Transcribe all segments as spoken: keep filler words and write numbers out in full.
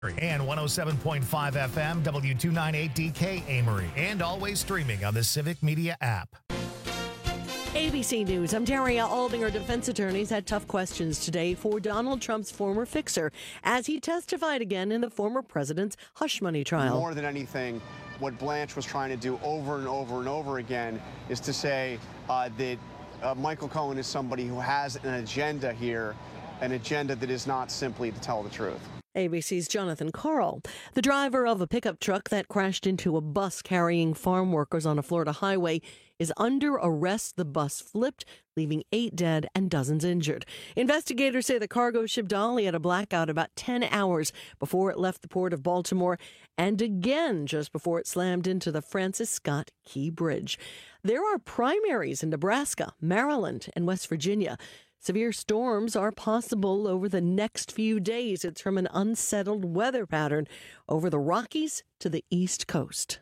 And one oh seven point five F M, W two ninety-eight D K Amory, and always streaming on the Civic Media app. A B C News, I'm Daria Aldinger. Defense attorneys had tough questions today for Donald Trump's former fixer as he testified again in the former president's hush money trial. More than anything, what Blanche was trying to do over and over and over again is to say uh, that uh, Michael Cohen is somebody who has an agenda here, an agenda that is not simply to tell the truth. A B C's Jonathan Carl. The driver of a pickup truck that crashed into a bus carrying farm workers on a Florida highway is under arrest. The bus flipped, leaving eight dead and dozens injured. Investigators say the cargo ship Dolly had a blackout about ten hours before it left the port of Baltimore and again just before it slammed into the Francis Scott Key Bridge. There are primaries in Nebraska, Maryland, and West Virginia. Severe storms are possible over the next few days. It's from an unsettled weather pattern over the Rockies to the East Coast.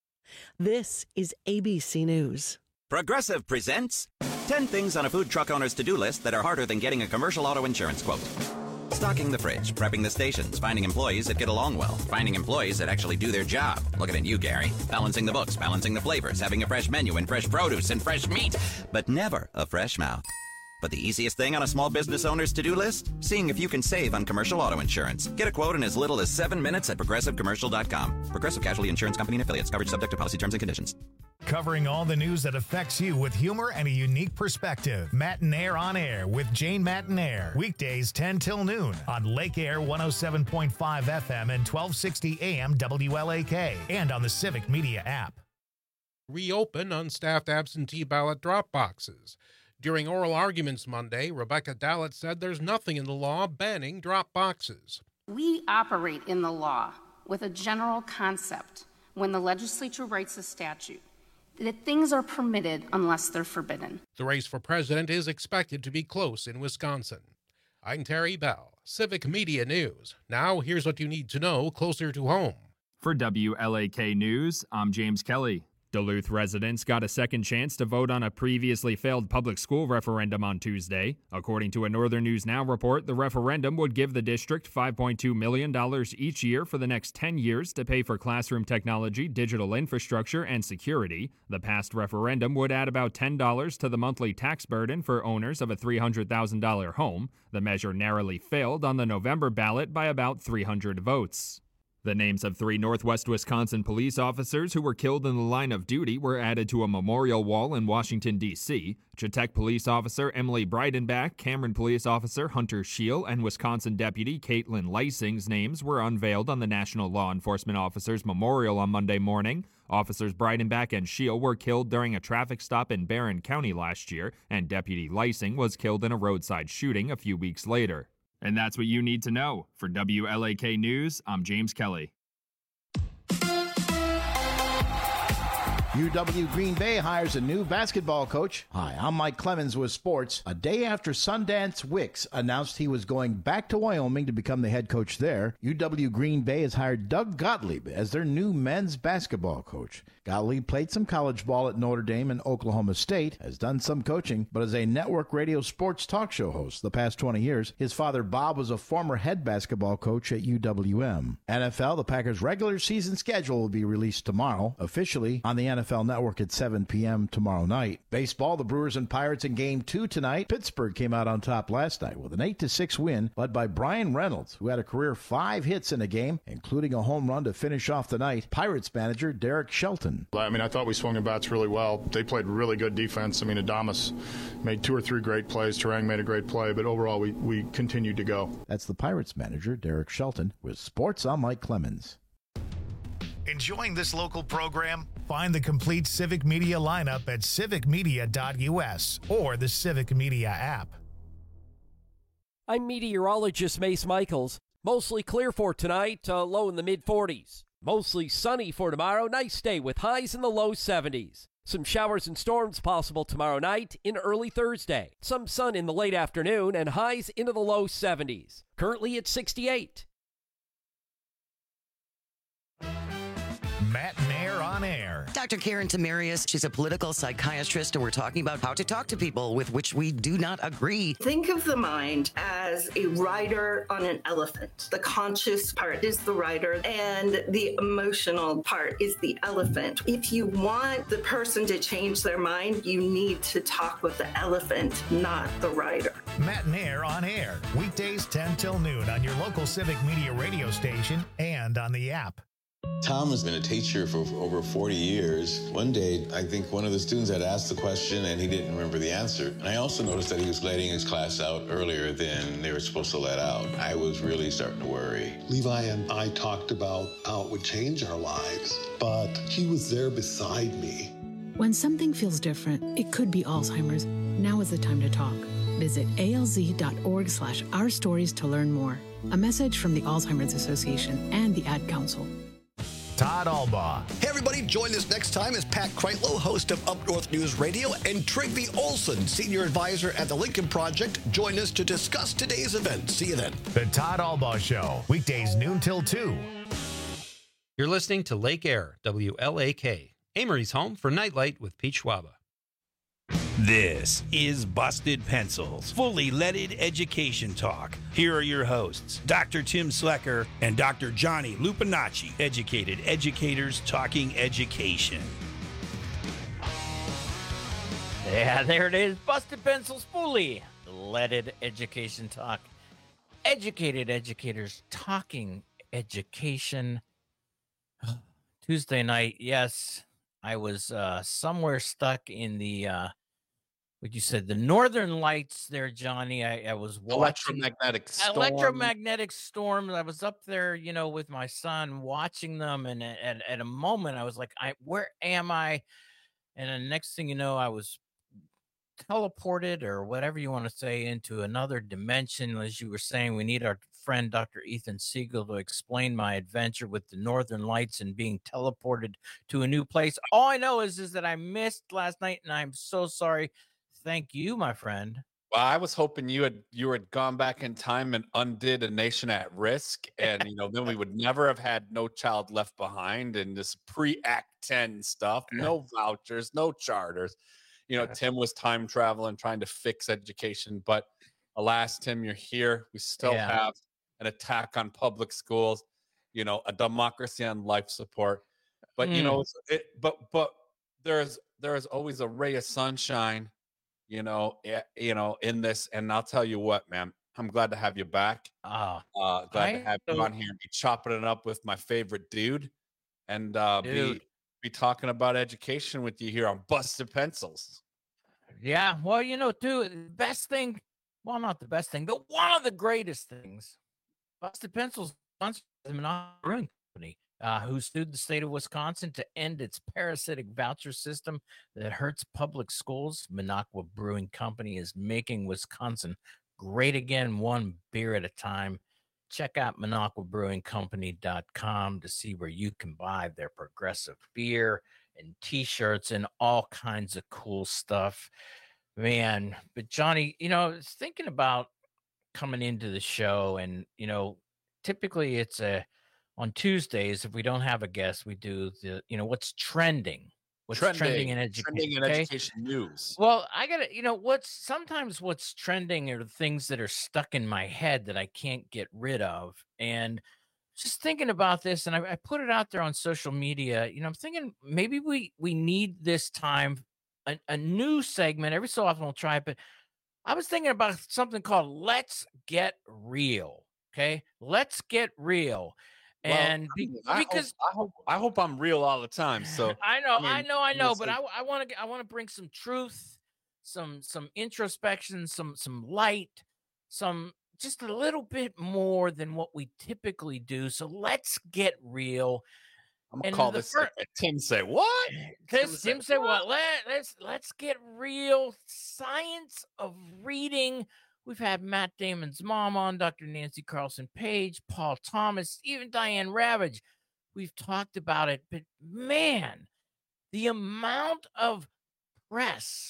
This is A B C News. Progressive presents ten things on a food truck owner's to-do list that are harder than getting a commercial auto insurance quote. Stocking the fridge, prepping the stations, finding employees that get along well, finding employees that actually do their job. Looking at you, Gary. Balancing the books, balancing the flavors, having a fresh menu and fresh produce and fresh meat, but never a fresh mouth. But the easiest thing on a small business owner's to-do list? Seeing if you can save on commercial auto insurance. Get a quote in as little as seven minutes at progressive commercial dot com. Progressive Casualty Insurance Company and Affiliates. Coverage subject to policy terms and conditions. Covering all the news that affects you with humor and a unique perspective. Matinaire on Air with Jane Matinaire. Weekdays ten till noon on Lake Air one oh seven point five F M and twelve sixty A M W L A K and on the Civic Media app. Reopen unstaffed absentee ballot drop boxes. During oral arguments Monday, Rebecca Dallett said there's nothing in the law banning drop boxes. We operate in the law with a general concept when the legislature writes a statute that things are permitted unless they're forbidden. The race for president is expected to be close in Wisconsin. I'm Terry Bell, Civic Media News. Now here's what you need to know closer to home. For W L A K News, I'm James Kelly. Duluth residents got a second chance to vote on a previously failed public school referendum on Tuesday. According to a Northern News Now report, the referendum would give the district five point two million dollars each year for the next ten years to pay for classroom technology, digital infrastructure, and security. The past referendum would add about ten dollars to the monthly tax burden for owners of a three hundred thousand dollars home. The measure narrowly failed on the November ballot by about three hundred votes. The names of three Northwest Wisconsin police officers who were killed in the line of duty were added to a memorial wall in Washington, D C Chautauqua police officer Emily Breidenbach, Cameron police officer Hunter Scheel, and Wisconsin deputy Caitlin Lysing's names were unveiled on the National Law Enforcement Officers Memorial on Monday morning. Officers Breidenbach and Scheel were killed during a traffic stop in Barron County last year, and Deputy Lysing was killed in a roadside shooting a few weeks later. And that's what you need to know. For W L A K News, I'm James Kelly. U W Green Bay hires a new basketball coach. Hi, I'm Mike Clemens with sports. A day after Sundance Wicks announced he was going back to Wyoming to become the head coach there, U W Green Bay has hired Doug Gottlieb as their new men's basketball coach. Gottlieb played some college ball at Notre Dame and Oklahoma State, has done some coaching, but as a network radio sports talk show host the past twenty years, his father Bob was a former head basketball coach at U W M. N F L, the Packers' regular season schedule will be released tomorrow, officially on the N F L Network at seven p.m. tomorrow night. Baseball, the Brewers and Pirates in Game two tonight. Pittsburgh came out on top last night with an eight to six win, led by Brian Reynolds, who had a career five hits in a game, including a home run to finish off the night. Pirates manager Derek Shelton. I mean, I thought we swung the bats really well. They played really good defense. I mean, Adames made two or three great plays. Terang made a great play, but overall, we, we continued to go. That's the Pirates manager, Derek Shelton. With sports, I'm Mike Clemens. Enjoying this local program? Find the complete Civic Media lineup at civic media dot u s or the Civic Media app. I'm meteorologist Mace Michaels. Mostly clear for tonight, uh, low in the mid forties. Mostly sunny for tomorrow, nice day with highs in the low seventies. Some showers and storms possible tomorrow night and early Thursday. Some sun in the late afternoon and highs into the low seventies. Currently at sixty-eight. Matinaire on Air Doctor Karen Tamarius, she's a political psychiatrist, and we're talking about how to talk to people with which we do not agree. Think of the mind as a rider on an elephant. The conscious part is the rider, and the emotional part is the elephant. If you want the person to change their mind, you need to talk with the elephant, not the rider. Matt and Air on air, weekdays ten till noon on your local Civic Media radio station and on the app. Tom has been a teacher for over forty years. One day, I think one of the students had asked the question and he didn't remember the answer. And I also noticed that he was letting his class out earlier than they were supposed to let out. I was really starting to worry. Levi and I talked about how it would change our lives, but he was there beside me. When something feels different, it could be Alzheimer's. Now is the time to talk. Visit alz.org slash our stories to learn more. A message from the Alzheimer's Association and the Ad Council. Todd Albaugh. Hey, everybody, join us next time as Pat Kreitlow, host of Up North News Radio, and Trygve Olson, senior advisor at the Lincoln Project, join us to discuss today's event. See you then. The Todd Albaugh Show, weekdays noon till two. You're listening to Lake Air, W L A K, Amory's home for Nightlight with Pete Schwaba. This is Busted Pencils, fully leaded education talk. Here are your hosts, Doctor Tim Slecker and Doctor Johnny Lupinacci, educated educators talking education. Yeah, there it is. Busted Pencils, fully leaded education talk. Educated educators talking education. Tuesday night, yes. I was uh, somewhere stuck in the, uh, what you said, the Northern Lights there, Johnny. I, I was watching electromagnetic storm. Electromagnetic storm. I was up there, you know, with my son watching them. And at, at a moment, I was like, I, where am I? And the next thing you know, I was teleported or whatever you want to say into another dimension. As you were saying, we need our friend Doctor Ethan Siegel to explain my adventure with the Northern Lights and being teleported to a new place. All I know is is that I missed last night, and I'm so sorry. Thank you, my friend. Well, I was hoping you had you had gone back in time and undid A Nation at Risk, and you know then we would never have had No Child Left Behind and this pre-Act ten stuff. No vouchers, no charters. You know, Tim was time traveling, trying to fix education, but alas, Tim, you're here. We still Yeah. have an attack on public schools, you know, a democracy on life support. But you know, Mm. it's, it, but but there's there's always a ray of sunshine, you know, eh, you know, in this. And I'll tell you what, man, I'm glad to have you back. Ah, Uh, glad to I have you so- on here and be chopping it up with my favorite dude, and uh, be Dude. be talking about education with you here on Busted Pencils. Yeah, well, you know, too, the best thing, well, not the best thing, but one of the greatest things, Busted Pencils sponsors the Minocqua Brewing Company, uh, who sued the state of Wisconsin to end its parasitic voucher system that hurts public schools. Minocqua Brewing Company is making Wisconsin great again, one beer at a time. Check out minocqua brewing company dot com to see where you can buy their progressive beer and t-shirts and all kinds of cool stuff, man. But Johnny, you know, I was thinking about coming into the show, and you know, typically it's a on Tuesdays, if we don't have a guest, we do the, you know, what's trending, what's trending, in education, trending in education news. Well, I gotta, you know, what's sometimes what's trending are the things that are stuck in my head that I can't get rid of. And just thinking about this, and I, I put it out there on social media, you know, I'm thinking maybe we we need this time a, a new segment. Every so often we'll try it, but I was thinking about something called Let's Get Real. Okay, let's get real. Well, And be, I because hope, I hope I hope I'm real all the time. So I know, mean, I know, I you know, so- but I I want to I want to bring some truth, some some introspection, some some light, some just a little bit more than what we typically do. So let's get real. I'm gonna And call the this fir- like Tim say what? This Tim said what? Let, let's let's get real. Science of reading. We've had Matt Damon's mom on, Doctor Nancy Carlson Page, Paul Thomas, even Diane Ravage. We've talked about it, but man, the amount of press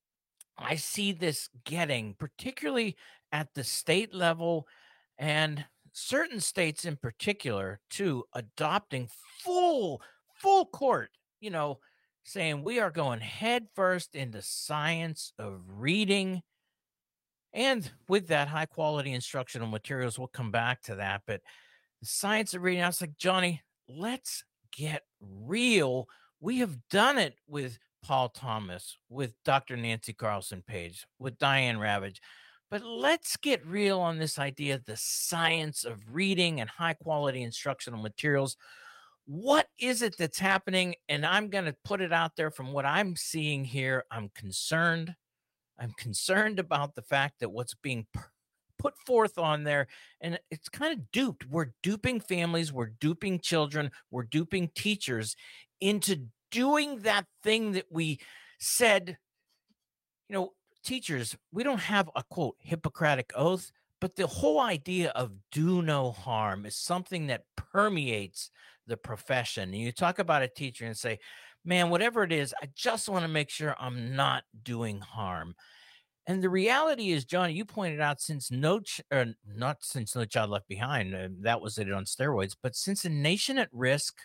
I see this getting, particularly at the state level and certain states in particular, too, adopting full, full court, you know, saying we are going headfirst into science of reading. And with that, high quality instructional materials. We'll come back to that. But the science of reading, I was like, Johnny, let's get real. We have done it with Paul Thomas, with Doctor Nancy Carlson Page, with Diane Ravage. But let's get real on this idea of the science of reading and high quality instructional materials. What is it that's happening? And I'm going to put it out there from what I'm seeing here. I'm concerned. I'm concerned about the fact that what's being put forth on there, and it's kind of duped. We're duping families. We're duping children. We're duping teachers into doing that thing that we said, you know, teachers, we don't have a, quote, Hippocratic oath, but the whole idea of do no harm is something that permeates the profession. And you talk about a teacher and say, man, whatever it is, I just want to make sure I'm not doing harm. And the reality is, Johnny, you pointed out since no, ch- or not since No Child Left Behind, uh, that was it on steroids, but since A Nation at Risk,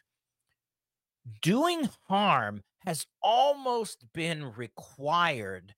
doing harm has almost been required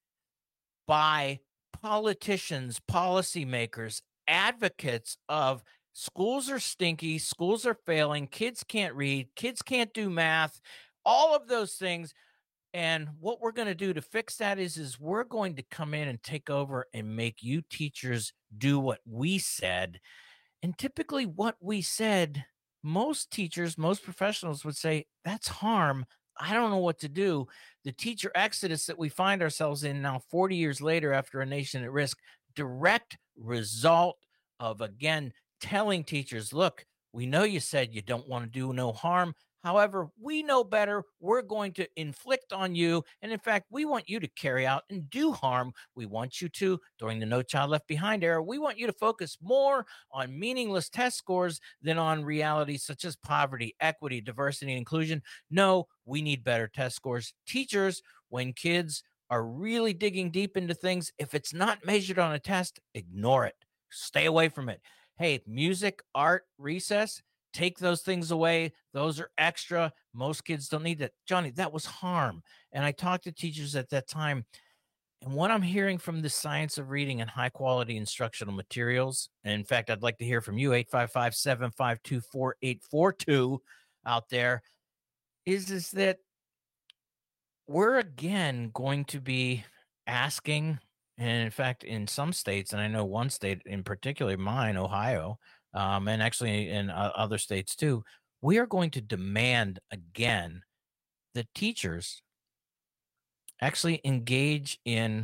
by politicians, policymakers, advocates of schools are stinky, schools are failing, kids can't read, kids can't do math, all of those things. And what we're going to do to fix that is, is we're going to come in and take over and make you teachers do what we said. And typically what we said, most teachers, most professionals would say, that's harm. I don't know what to do. The teacher exodus that we find ourselves in now forty years later after A Nation at Risk, direct result of, again, telling teachers, look, we know you said you don't want to do no harm. However, we know better. We're going to inflict on you. And in fact, we want you to carry out and do harm. We want you to, during the No Child Left Behind era, we want you to focus more on meaningless test scores than on realities such as poverty, equity, diversity, and inclusion. No, we need better test scores. Teachers, when kids are really digging deep into things, if it's not measured on a test, ignore it. Stay away from it. Hey, music, art, recess, take those things away. Those are extra. Most kids don't need that. Johnny, that was harm. And I talked to teachers at that time. And what I'm hearing from the science of reading and high quality instructional materials, and in fact, I'd like to hear from you, eight five five, seven five two, four eight four two out there, is, is that we're again going to be asking, and in fact, in some states, and I know one state in particular, mine, Ohio, Um, and actually in uh, other states too, we are going to demand again that teachers actually engage in,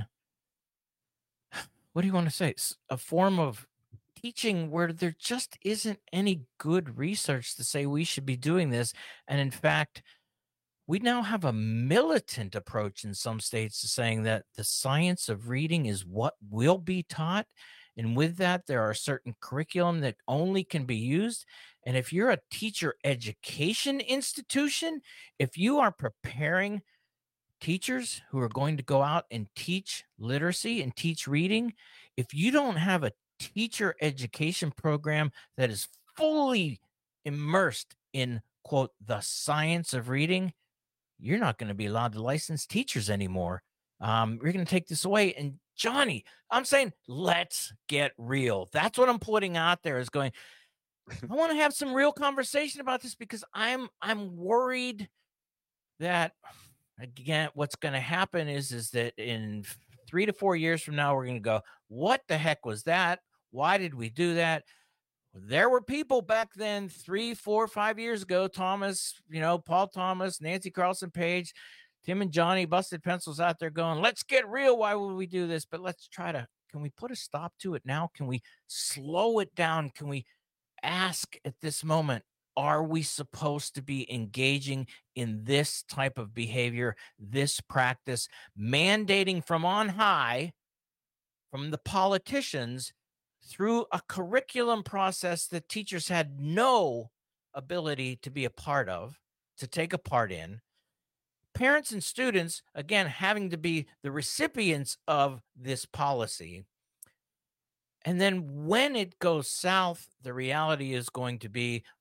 what do you want to say, a form of teaching where there just isn't any good research to say we should be doing this. And in fact, we now have a militant approach in some states to saying that the science of reading is what will be taught. And with that, there are certain curriculum that only can be used. And if you're a teacher education institution, if you are preparing teachers who are going to go out and teach literacy and teach reading, if you don't have a teacher education program that is fully immersed in, quote, the science of reading, you're not going to be allowed to license teachers anymore. Um, you're going to take this away. And Johnny, I'm saying, let's get real. That's what I'm putting out there, is going, I want to have some real conversation about this, because I'm I'm worried that, again, what's going to happen is, is that in three to four years from now, we're going to go, what the heck was that? Why did we do that? There were people back then, three, four, five years ago, Thomas, you know, Paul Thomas, Nancy Carlson Page, Tim and Johnny, Busted Pencils out there going, let's get real. Why would we do this? But let's try to, can we put a stop to it now? Can we slow it down? Can we ask at this moment, are we supposed to be engaging in this type of behavior, this practice, mandating from on high, from the politicians, through a curriculum process that teachers had no ability to be a part of, to take a part in? Parents and students, again, having to be the recipients of this policy. And then when it goes south, the reality is going to be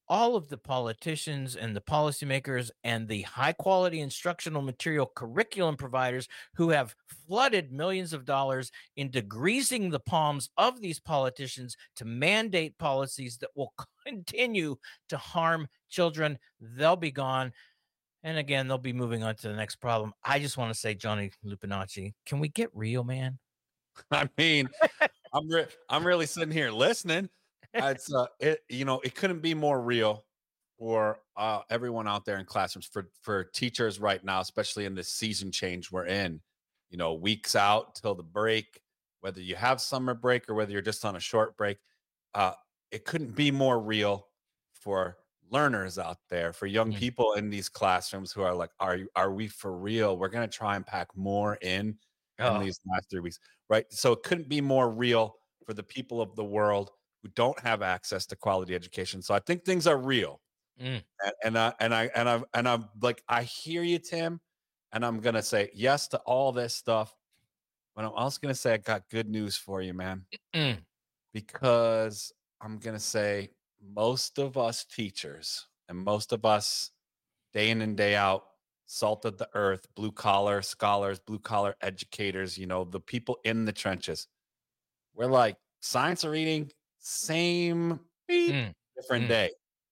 all of the politicians and the policymakers and the high quality instructional material curriculum providers who have flooded millions of dollars into greasing the palms of these politicians to mandate policies that will continue to harm children. They'll be gone. And again, they'll be moving on to the next problem. I just want to say, Johnny Lupinacci, can we get real, man? I mean, I'm re- I'm really sitting here listening. It's uh, it you know, it couldn't be more real for uh, everyone out there in classrooms, for for teachers right now, especially in this season change we're in. You know, weeks out till the break, whether you have summer break or whether you're just on a short break, uh, it couldn't be more real for learners out there, for young mm. people in these classrooms who are like, are you, are we for real? We're gonna try and pack more in oh. in these last three weeks, right? So it couldn't be more real for the people of the world who don't have access to quality education. So I think things are real. Mm. And, and I and I and I and I'm like, I hear you, Tim, and I'm gonna say yes to all this stuff. But I'm also gonna say I got good news for you, man. Mm. Because I'm gonna say most of us teachers and most of us day in and day out, salt of the earth, blue collar scholars, blue collar educators, you know, the people in the trenches, we're like, science or reading, same beep, mm. different mm. day.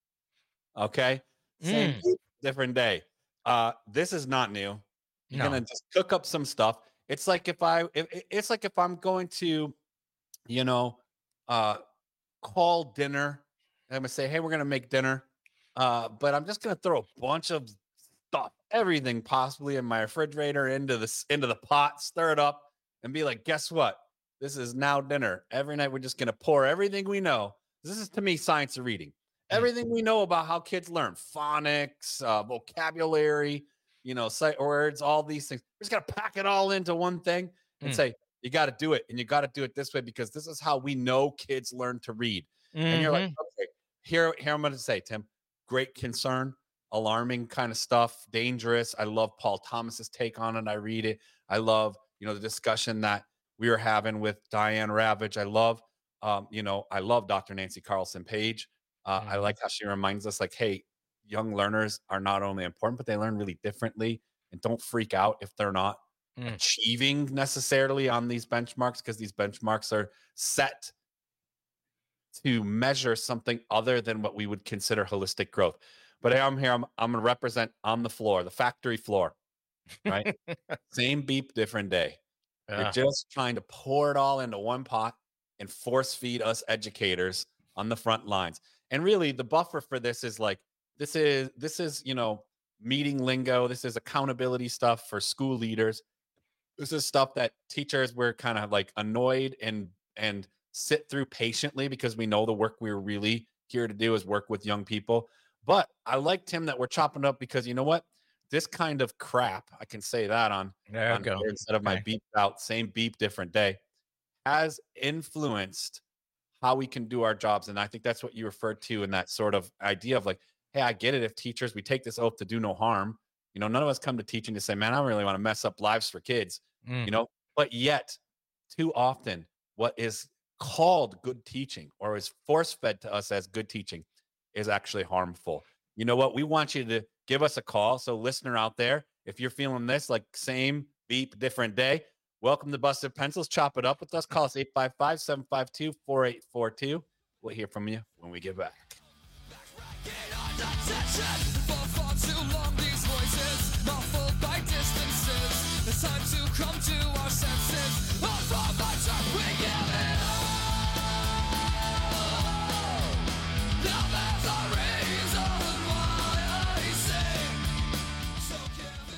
Okay. Same mm. beep, different day. Uh, this is not new. You're no. gonna just cook up some stuff. It's like if I, if, it's like if I'm going to, you know, uh, call dinner. I'm gonna say, hey, we're gonna make dinner, uh, but I'm just gonna throw a bunch of stuff, everything possibly in my refrigerator into the into the pot, stir it up, and be like, guess what? This is now dinner. Every night we're just gonna pour everything we know. This is to me science of reading. Everything we know about how kids learn, phonics, uh, vocabulary, you know, sight words, all these things. We're just gonna pack it all into one thing and mm. say, you got to do it, and you got to do it this way because this is how we know kids learn to read. Mm-hmm. And you're like, okay, here, here I'm going to say, Tim, great concern, alarming kind of stuff, dangerous. I love Paul Thomas's take on it. I read it. I love, you know, the discussion that we were having with Diane Ravitch. I love, um, you know, I love Doctor Nancy Carlson Page. Uh, mm-hmm. I like how she reminds us, like, hey, young learners are not only important, but they learn really differently, and don't freak out if they're not mm. achieving necessarily on these benchmarks, because these benchmarks are set to measure something other than what we would consider holistic growth. But I'm here, I'm, I'm going to represent on the floor, the factory floor, right? Same beep, different day. Yeah. We're just trying to pour it all into one pot and force feed us educators on the front lines. And really the buffer for this is like, this is, this is, you know, meeting lingo. This is accountability stuff for school leaders. This is stuff that teachers were kind of like annoyed and, and, sit through patiently because we know the work we're really here to do is work with young people. But I like, Tim, that we're chopping up because you know what? This kind of crap, I can say that on, there on go. instead of okay. my beep out, same beep, different day, has influenced how we can do our jobs. And I think that's what you referred to in that sort of idea of like, hey, I get it. If teachers, we take this oath to do no harm. You know, none of us come to teaching to say, man, I don't really want to mess up lives for kids, mm. you know, but yet too often what is called good teaching or is force-fed to us as good teaching is actually harmful. You know what? We want you to give us a call. So listener out there, if you're feeling this, like same beep, different day, welcome to Busted Pencils. Chop it up with us. Call us eight five five, seven five two, four eight four two. We'll hear from you when we get back. It's time to come to our senses. From the top we give it all. Now there's a reason why I sing. So give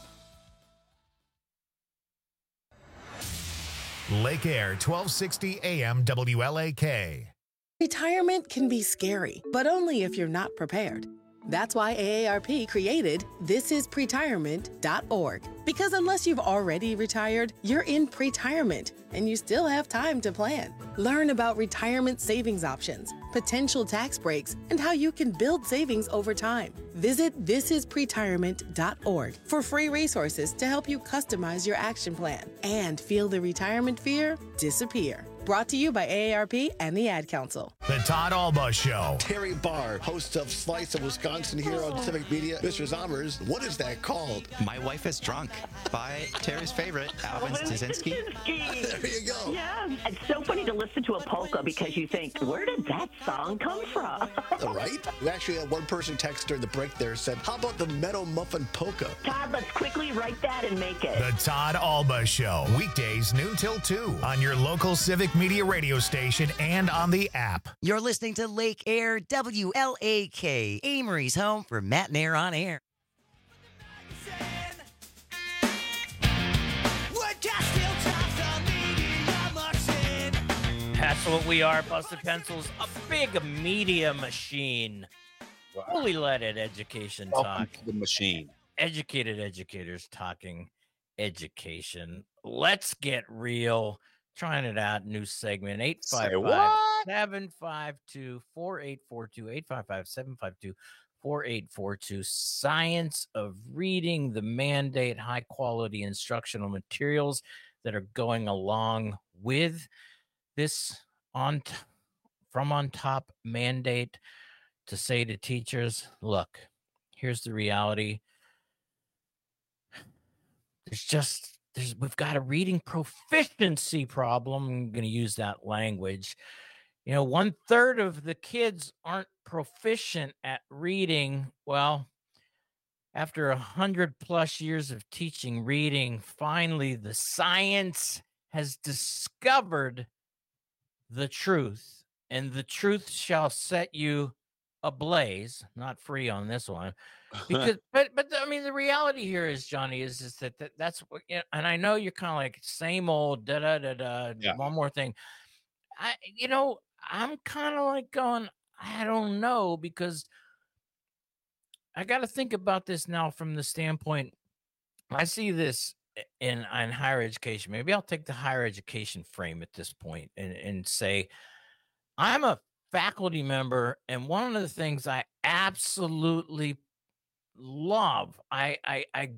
it. Lake Air, twelve sixty A M W L A K. Retirement can be scary, but only if you're not prepared. That's why A A R P created this is pretirement dot org. Because unless you've already retired, you're in pretirement, and you still have time to plan. Learn about retirement savings options, potential tax breaks, and how you can build savings over time. Visit this is pretirement dot org for free resources to help you customize your action plan and feel the retirement fear disappear. Brought to you by A A R P and the Ad Council. The Todd Alba Show. Terry Barr, host of Slice of Wisconsin here on Civic Media. Mister Zommers, what is that called? My Wife is Drunk by Terry's favorite, Alvin Stasinski. There you go. Yeah, it's so funny to listen to a polka because you think, where did that song come from? Right? We actually had one person text during the break there said, how about the Meadow Muffin Polka? Todd, let's quickly write that and make it. The Todd Alba Show. Weekdays noon till two on your local Civic Media radio station and on the app. You're listening to Lake Air W L A K, Amory's home for Matt and Air on Air. That's what we are, Busted Pencils, a big media machine. Wow. Fully leaded education Welcome talk. to the machine. Educated educators talking education. Let's get real. Trying it out. New segment. eight five five, seven five two, four eight four two. eight five five, seven five two, four eight four two. Science of reading, the mandate, high quality instructional materials that are going along with this on t- from on top mandate to say to teachers, look, here's the reality. There's just there's we've got a reading proficiency problem. I'm going to use that language. You know, one third of the kids aren't proficient at reading. Well, after a hundred plus years of teaching reading, finally the science has discovered the truth, and the truth shall set you ablaze. Not free on this one, because but but I mean the reality here is, Johnny, is is that, that that's what, you know, and I know you're kind of like same old da da da da. Yeah. One more thing, I you know I'm kind of like going, I don't know, because I got to think about this now from the standpoint. I see this in in higher education. Maybe I'll take the higher education frame at this point and, and say, I'm a faculty member, and one of the things I absolutely love, I I, I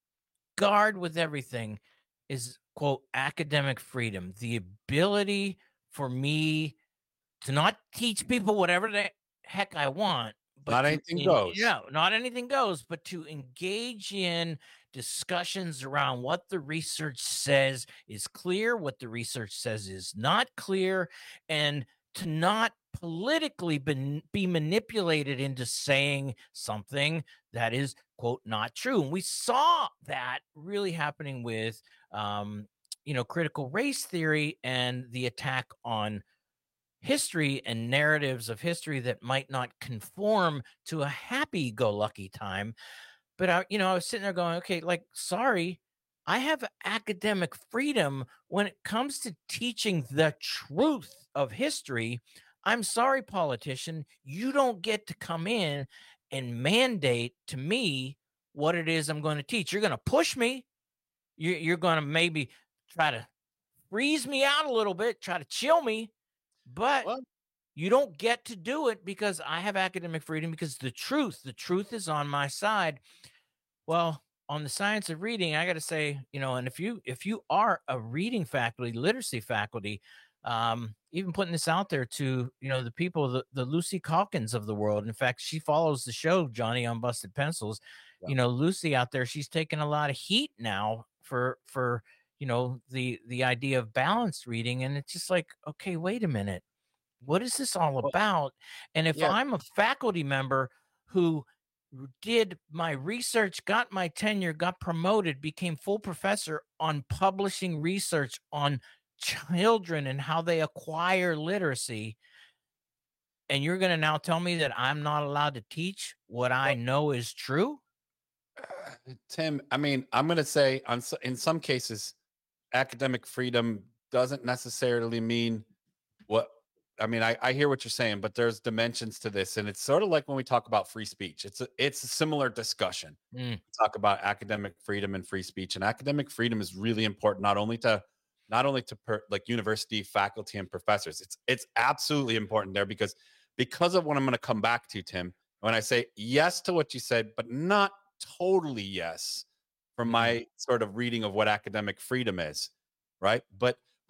guard with everything, is, quote, academic freedom, the ability for me to not teach people whatever the heck I want. But Not to anything en- goes. No, not anything goes, but to engage in discussions around what the research says is clear, what the research says is not clear, and to not politically be, be manipulated into saying something that is, quote, not true. And we saw that really happening with, um, you know, critical race theory and the attack on history and narratives of history that might not conform to a happy-go-lucky time. But, I, you know, I was sitting there going, okay, like, sorry, I have academic freedom when it comes to teaching the truth of history. I'm sorry, politician, you don't get to come in and mandate to me what it is I'm going to teach. You're going to push me. You're, you're going to maybe try to freeze me out a little bit, try to chill me, but what? You don't get to do it because I have academic freedom, because the truth, the truth is on my side. Well, on the science of reading, I got to say, you know, and if you if you are a reading faculty, literacy faculty, um, even putting this out there to, you know, the people, the, the Lucy Calkins of the world. In fact, she follows the show, Johnny, on Busted Pencils. Yeah. You know, Lucy out there, she's taking a lot of heat now for for you know the the idea of balanced reading, and it's just like, okay, wait a minute, what is this all about? And if yeah. I'm a faculty member who did my research, got my tenure, got promoted, became full professor on publishing research on children and how they acquire literacy, and you're going to now tell me that I'm not allowed to teach what I know is true? Uh, Tim, I mean, I'm going to say on in some cases, academic freedom doesn't necessarily mean what, I mean, I, I hear what you're saying, but there's dimensions to this. And it's sort of like when we talk about free speech, it's a, it's a similar discussion. Mm. We talk about academic freedom and free speech, and academic freedom is really important, not only to, not only to per, like university faculty and professors. It's, it's absolutely important there because, because of what I'm going to come back to, Tim, when I say yes to what you said, but not totally yes from my sort of reading of what academic freedom is. Right. But,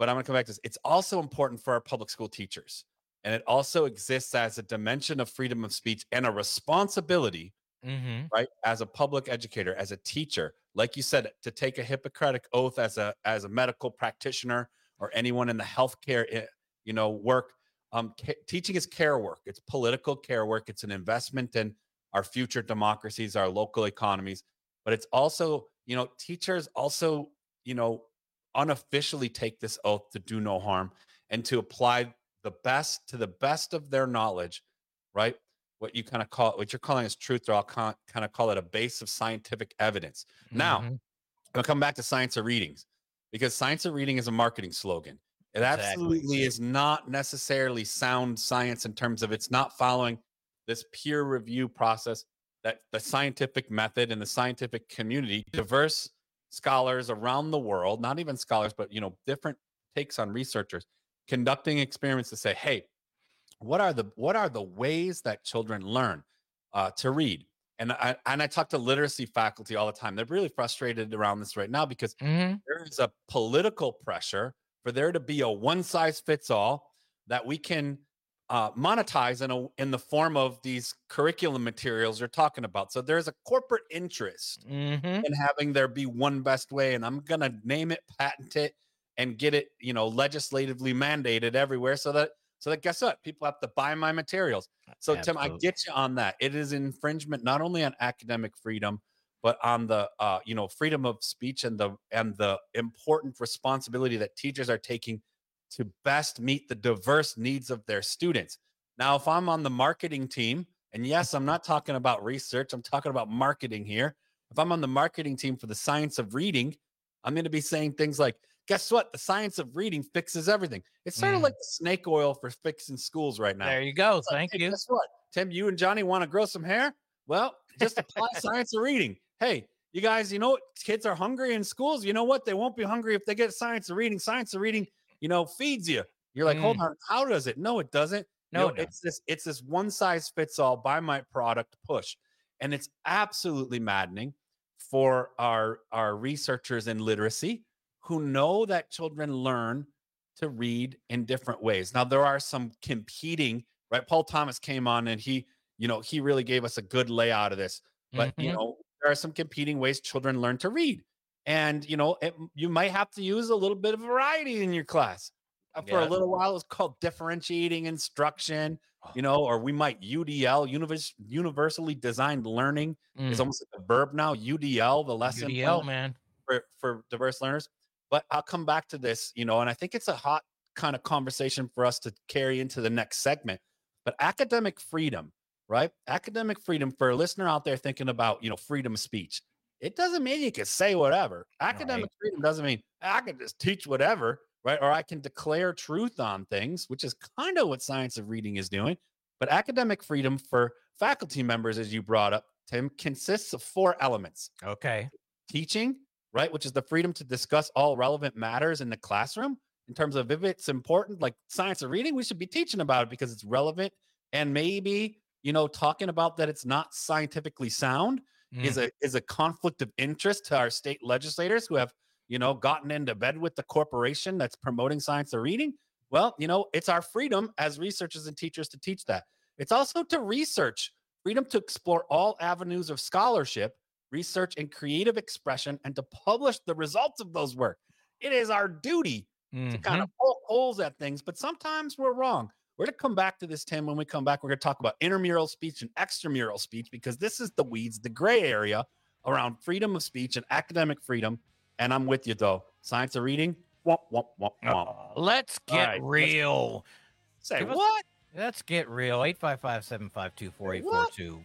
but I'm going to come back to this. It's also important for our public school teachers. And it also exists as a dimension of freedom of speech and a responsibility, Mm-hmm. right? As a public educator, as a teacher, like you said, to take a Hippocratic oath as a as a medical practitioner or anyone in the healthcare, you know, work. Um, ca- teaching is care work. It's political care work. It's an investment in our future democracies, our local economies. But it's also, you know, teachers also, you know, unofficially take this oath to do no harm and to apply the best to the best of their knowledge, right? What you kind of call what you're calling is truth, or I'll kind of call it a base of scientific evidence. Now, Mhm. I'll come back to science of readings, because science of reading is a marketing slogan. It Exactly. absolutely is not necessarily sound science in terms of it's not following this peer review process that the scientific method and the scientific community, diverse scholars around the world, not even scholars, but, you know, different takes on researchers conducting experiments to say, hey, what are the what are the ways that children learn uh, to read? And I and I talk to literacy faculty all the time. They're really frustrated around this right now because Mm-hmm. there is a political pressure for there to be a one size fits all that we can uh, monetize in a in the form of these curriculum materials you're talking about. So there's a corporate interest Mm-hmm. in having there be one best way, and I'm gonna name it, patent it, and get it, you know, legislatively mandated everywhere, so that so that guess what? People have to buy my materials. So Tim, I Absolutely. get you on that. It is infringement not only on academic freedom, but on the uh, you know, freedom of speech and the and the important responsibility that teachers are taking to best meet the diverse needs of their students. Now, if I'm on the marketing team, and yes, I'm not talking about research, I'm talking about marketing here. If I'm on the marketing team for the science of reading, I'm going to be saying things like, guess what? The science of reading fixes everything. It's sort of Mm. like the snake oil for fixing schools right now. There you go. It's like, Thank hey, you. guess what? Tim, you and Johnny want to grow some hair? Well, just apply science of reading. Hey, you guys, you know what? Kids are hungry in schools. You know what? They won't be hungry if they get science of reading. Science of reading, you know, feeds you. You're like, hold Mm. on, how does it? No, it doesn't. You No, know, it it's this, it's this one size fits all, buy my product push. And it's absolutely maddening for our our researchers in literacy who know that children learn to read in different ways. Now, there are some competing, right? Paul Thomas came on and he, you know, he really gave us a good layout of this. But, you Mhm. know, there are some competing ways children learn to read. And, you know, it, you might have to use a little bit of variety in your class. Uh, For a Yeah. little while, it's called differentiating instruction, you know, or we might U D L, univers- universally designed learning is Mm. almost like a verb now, U D L, the lesson U D L, plan man. for, for diverse learners. But I'll come back to this, you know, and I think it's a hot kind of conversation for us to carry into the next segment. But academic freedom, right? Academic freedom for a listener out there thinking about, you know, freedom of speech. It doesn't mean you can say whatever. Academic Right. freedom doesn't mean I can just teach whatever, right? Or I can declare truth on things, which is kind of what science of reading is doing. But academic freedom for faculty members, as you brought up, Tim, consists of four elements. Okay. Teaching, right, which is the freedom to discuss all relevant matters in the classroom in terms of if it's important, like science of reading, we should be teaching about it because it's relevant. And maybe, you know, talking about that it's not scientifically sound is Mm. a is a conflict of interest to our state legislators who have, you know, gotten into bed with the corporation that's promoting science of reading. Well, you know, it's our freedom as researchers and teachers to teach that. It's also to research, freedom to explore all avenues of scholarship, research, and creative expression, and to publish the results of those work. It is our duty to kind of poke holes at things, but sometimes we're wrong. We're going to come back to this, Tim. When we come back, we're going to talk about intramural speech and extramural speech, because this is the weeds, the gray area around freedom of speech and academic freedom. And I'm with you, though. Science of reading, womp, womp, womp, womp. Let's All get right, let's- real. Say Give us- what? Let's get real. eight five five, seven five two, four eight four two.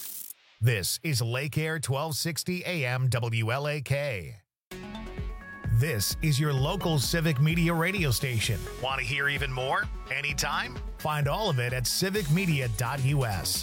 This is Lake Air twelve sixty A M W L A K. This is your local Civic Media radio station. Want to hear even more? Anytime? Find all of it at civic media dot u s.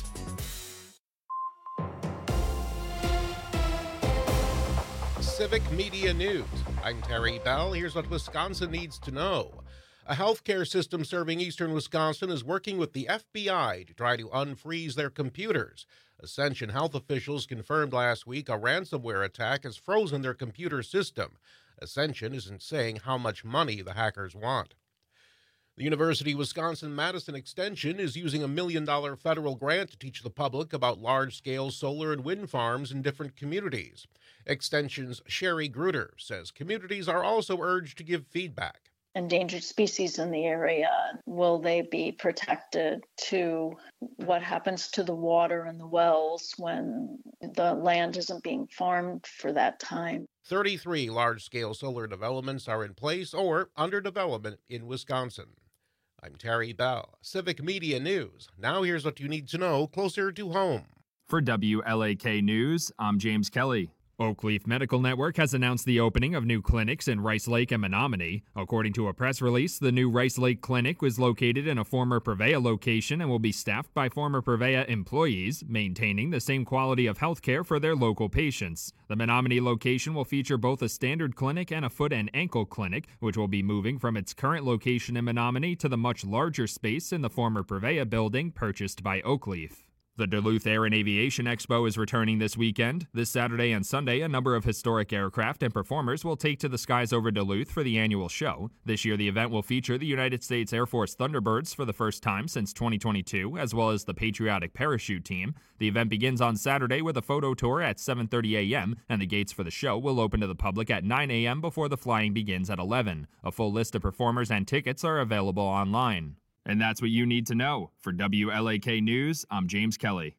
Civic Media News. I'm Terry Bell. Here's what Wisconsin needs to know. A healthcare system serving eastern Wisconsin is working with the F B I to try to unfreeze their computers. Ascension health officials confirmed last week a ransomware attack has frozen their computer system. Ascension isn't saying how much money the hackers want. The University of Wisconsin-Madison Extension is using a million-dollar federal grant to teach the public about large-scale solar and wind farms in different communities. Extension's Sherry Gruder says communities are also urged to give feedback. Endangered species in the area, will they be protected? To what happens to the water and the wells when the land isn't being farmed for that time? thirty-three large-scale solar developments are in place or under development in Wisconsin. I'm Terry Bell, Civic Media News. Now here's what you need to know closer to home. For W L A K News, I'm James Kelly. Oakleaf Medical Network has announced the opening of new clinics in Rice Lake and Menominee. According to a press release, the new Rice Lake Clinic was located in a former Prevea location and will be staffed by former Prevea employees, maintaining the same quality of health care for their local patients. The Menominee location will feature both a standard clinic and a foot and ankle clinic, which will be moving from its current location in Menominee to the much larger space in the former Prevea building purchased by Oakleaf. The Duluth Air and Aviation Expo is returning this weekend. This Saturday and Sunday, a number of historic aircraft and performers will take to the skies over Duluth for the annual show. This year, the event will feature the United States Air Force Thunderbirds for the first time since twenty twenty-two, as well as the Patriotic Parachute Team. The event begins on Saturday with a photo tour at seven thirty a.m., and the gates for the show will open to the public at nine a.m. before the flying begins at eleven. A full list of performers and tickets are available online. And that's what you need to know. For W L A K News, I'm James Kelly.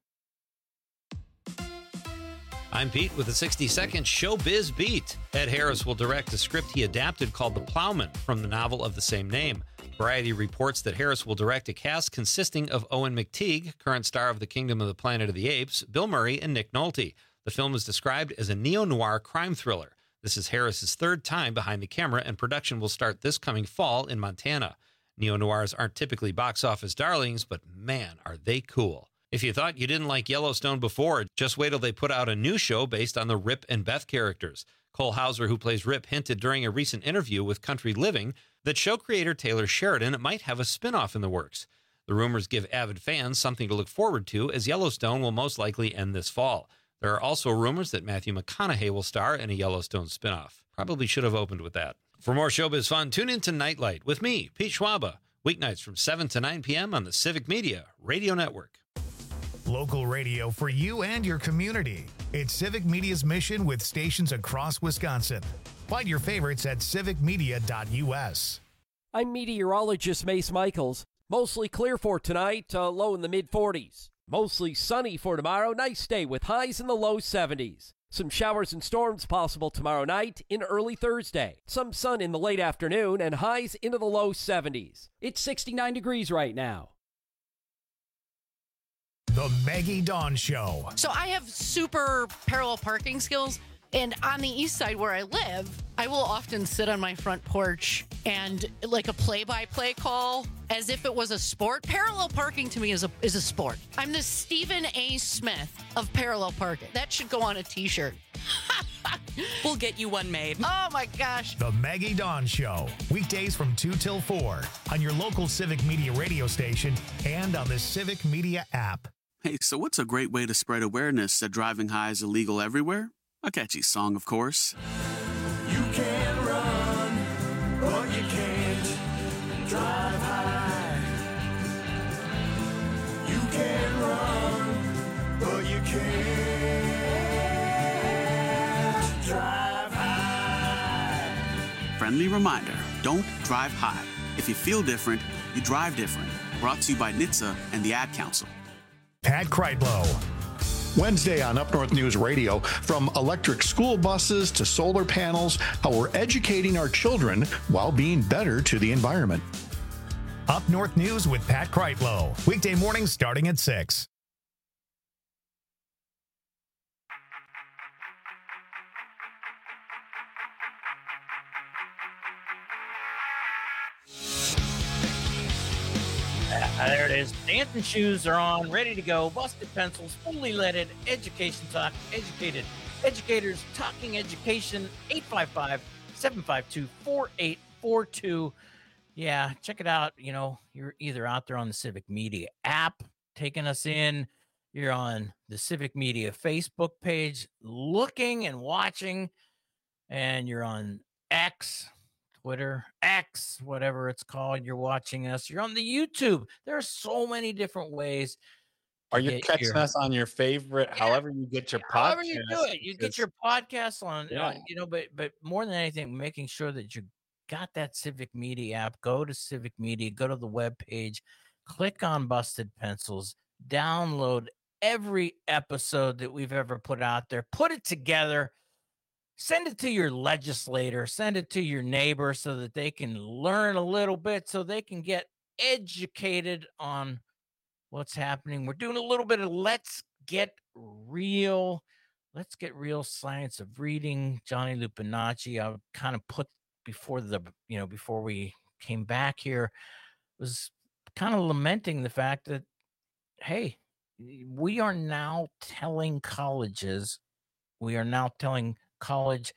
I'm Pete with a sixty-second Showbiz Beat. Ed Harris will direct a script he adapted called The Plowman from the novel of the same name. Variety reports that Harris will direct a cast consisting of Owen McTeague, current star of The Kingdom of the Planet of the Apes, Bill Murray, and Nick Nolte. The film is described as a neo-noir crime thriller. This is Harris's third time behind the camera, and production will start this coming fall in Montana. Neo-noirs aren't typically box office darlings, but man, are they cool. If you thought you didn't like Yellowstone before, just wait till they put out a new show based on the Rip and Beth characters. Cole Hauser, who plays Rip, hinted during a recent interview with Country Living that show creator Taylor Sheridan might have a spin-off in the works. The rumors give avid fans something to look forward to, as Yellowstone will most likely end this fall. There are also rumors that Matthew McConaughey will star in a Yellowstone spin-off. Probably should have opened with that. For more showbiz fun, tune in to Nightlight with me, Pete Schwaba, weeknights from seven to nine p.m. on the Civic Media Radio Network. Local radio for you and your community. It's Civic Media's mission with stations across Wisconsin. Find your favorites at civic media dot u s. I'm meteorologist Mace Michaels. Mostly clear for tonight, uh, low in the mid forties. Mostly sunny for tomorrow, nice day with highs in the low seventies. Some showers and storms possible tomorrow night in early Thursday. Some sun in the late afternoon and highs into the low seventies. It's sixty-nine degrees right now. The Maggie Dawn Show. So I have super parallel parking skills. And on the east side where I live, I will often sit on my front porch and like a play-by-play call as if it was a sport. Parallel parking to me is a is a sport. I'm the Stephen A. Smith of parallel parking. That should go on a t-shirt. We'll get you one made. Oh my gosh. The Maggie Dawn Show. Weekdays from two till four on your local Civic Media radio station and on the Civic Media app. Hey, so what's a great way to spread awareness that driving high is illegal everywhere? A catchy song, of course. You can run, but you can't drive high. You can run, but you can't drive high. Friendly reminder, don't drive high. If you feel different, you drive different. Brought to you by N H T S A and the Ad Council. Pat Kreitlow. Wednesday on Up North News Radio, from electric school buses to solar panels, how we're educating our children while being better to the environment. Up North News with Pat Kreitlow. Weekday mornings starting at six. Ah, there it is. Dancing shoes are on, ready to go. Busted pencils, fully leaded. Education talk, educated educators talking education. eight five five, seven five two, four eight four two. Yeah, check it out. You know, you're either out there on the Civic Media app, taking us in. You're on the Civic Media Facebook page, looking and watching, and you're on X, Twitter, X, whatever it's called. You're watching us. You're on the YouTube. There are so many different ways. Are you catching your, us on your favorite, yeah, however you get your podcast? However you do it, you get your podcast on, yeah. on, you know, but but more than anything, making sure that you got that Civic Media app. Go to Civic Media, go to the web page, click on Busted Pencils, download every episode that we've ever put out there, put it together, send it to your legislator, send it to your neighbor so that they can learn a little bit, so they can get educated on what's happening. We're doing a little bit of let's get real. Let's get real science of reading. Johnny Lupinacci, I kind of put before the, you know, before we came back here, was kind of lamenting the fact that, hey, we are now telling colleges, we are now telling college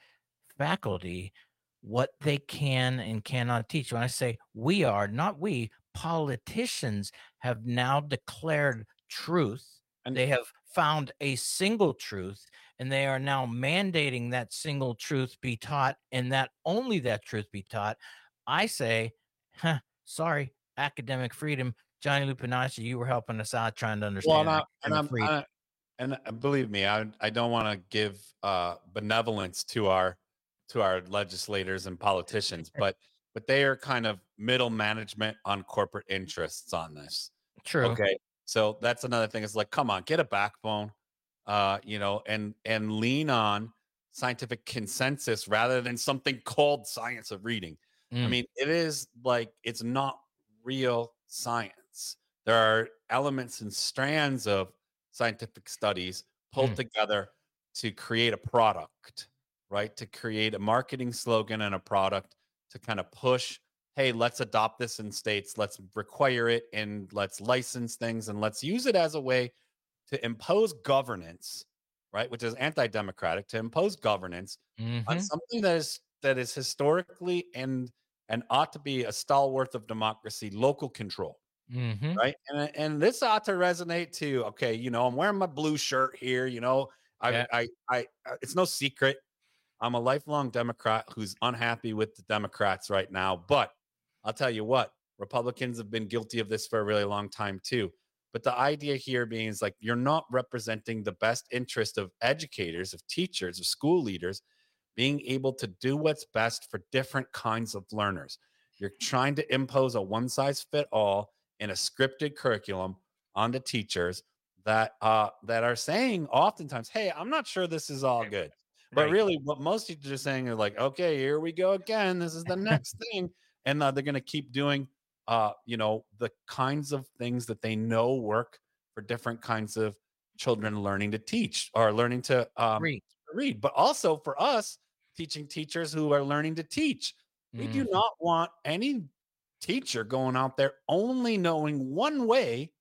faculty what they can and cannot teach. When I say we are, not we, politicians have now declared truth, and they have found a single truth, and they are now mandating that single truth be taught, and that only that truth be taught. I say, huh, sorry, academic freedom. Johnny Lupinacci, you were helping us out trying to understand. Well, and, I'm, I, and believe me, I I don't want to give uh, benevolence to our to our legislators and politicians, but but they are kind of middle management on corporate interests on this. True. Okay. So that's another thing. It's like, come on, get a backbone, uh, you know, and and lean on scientific consensus rather than something called science of reading. Mm. I mean, it is like, it's not real science. There are elements and strands of scientific studies pulled mm. together to create a product, right? To create a marketing slogan and a product to kind of push, hey, let's adopt this in states, let's require it, and let's license things, and let's use it as a way to impose governance, right? Which is anti-democratic, to impose governance mm-hmm. on something that is that is historically and and ought to be a stalwart of democracy, local control. Mm-hmm. Right. And, and this ought to resonate too. Okay. You know, I'm wearing my blue shirt here. You know, I, yeah. I, I, I, it's no secret. I'm a lifelong Democrat who's unhappy with the Democrats right now. But I'll tell you what, Republicans have been guilty of this for a really long time too. But the idea here being is like, you're not representing the best interest of educators, of teachers, of school leaders, being able to do what's best for different kinds of learners. You're trying to impose a one size fit all in a scripted curriculum on the teachers that uh, that are saying oftentimes, hey, I'm not sure this is all good. But right. really, what most teachers are saying are like, okay, here we go again. This is the next thing. And uh, they're going to keep doing, uh, you know, the kinds of things that they know work for different kinds of children learning to teach or learning to um, read. read. But also for us, teaching teachers who are learning to teach. We mm. do not want any teacher going out there only knowing one way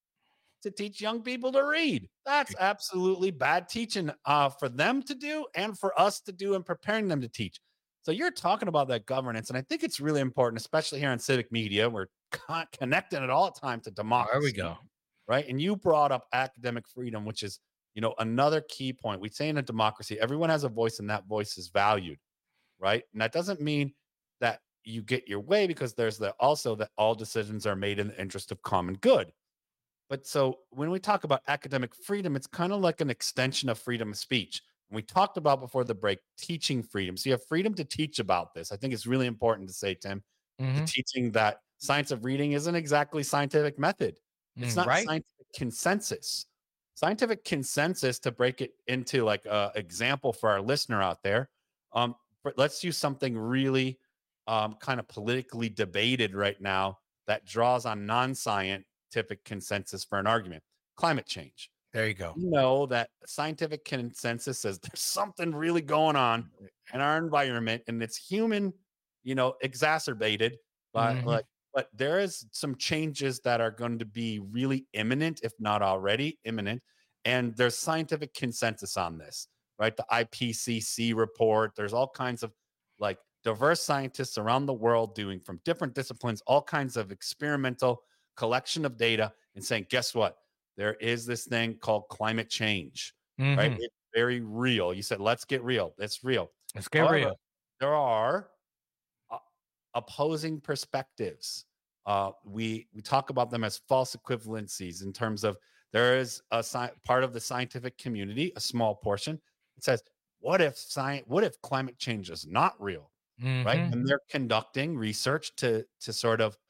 to teach young people to read. That's absolutely bad teaching uh, for them to do and for us to do and preparing them to teach. So you're talking about that governance, and I think it's really important, especially here on Civic Media. We're con- connecting it all the time to democracy. There we go. Right? And you brought up academic freedom, which is, you know, another key point. We say in a democracy, everyone has a voice and that voice is valued, right? And that doesn't mean that you get your way, because there's the also that all decisions are made in the interest of common good. But so when we talk about academic freedom, it's kind of like an extension of freedom of speech. And we talked about before the break, teaching freedom. So you have freedom to teach about this. I think it's really important to say, Tim, mm-hmm. the teaching that science of reading isn't exactly scientific method. It's mm, not right. scientific consensus. Scientific consensus, to break it into like an example for our listener out there, um, but let's use something really um, kind of politically debated right now that draws on non-scientific consensus for an argument. Climate change. There you go. You know that scientific consensus says there's something really going on in our environment, and it's human, you know, exacerbated by mm-hmm. like but there is some changes that are going to be really imminent, if not already imminent. And there's scientific consensus on this, right? The I P C C report, there's all kinds of like diverse scientists around the world doing from different disciplines, all kinds of experimental collection of data and saying, guess what? There is this thing called climate change, mm-hmm. right? It's very real. You said, let's get real. It's real. Let's get However, real. There are uh, opposing perspectives. Uh, we we talk about them as false equivalencies in terms of there is a sci- part of the scientific community, a small portion, that says, what if science, what if climate change is not real, mm-hmm. right? And they're conducting research to to sort of